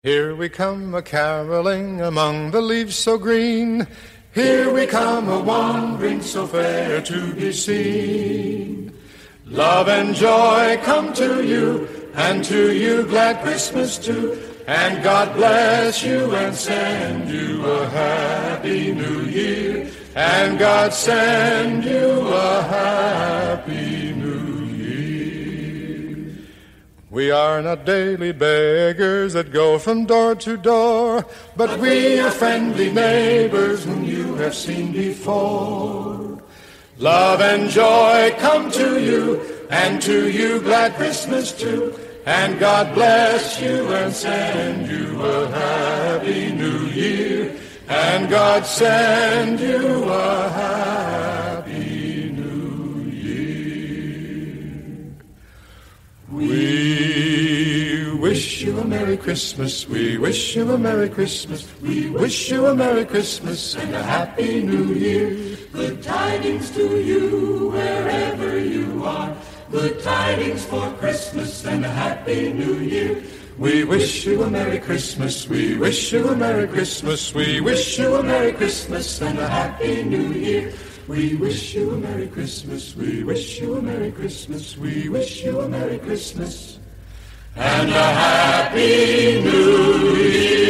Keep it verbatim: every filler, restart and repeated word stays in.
Here we come a-caroling among the leaves so green. Here we come a-wandering so fair to be seen. Love and joy come to you, and to you glad Christmas too. And God bless you and send you a happy new year. And God send you a happy new year. We are not daily beggars that go from door to door, but we are friendly neighbors whom you have seen before. Love and joy come to you, and to you glad Christmas too. And God bless you and send you a happy new year. And God send you a happy new year. We wish you a Merry Christmas. We wish you a Merry Christmas. We wish you a Merry Christmas and a Happy New Year. Good tidings to you wherever you are. Good tidings for Christmas and a Happy New Year. We wish you a Merry Christmas. We wish you a Merry Christmas. We wish you a Merry Christmas and a Happy New Year. We wish you a Merry Christmas. We wish you a Merry Christmas. We wish you a Merry Christmas and a Happy New Year.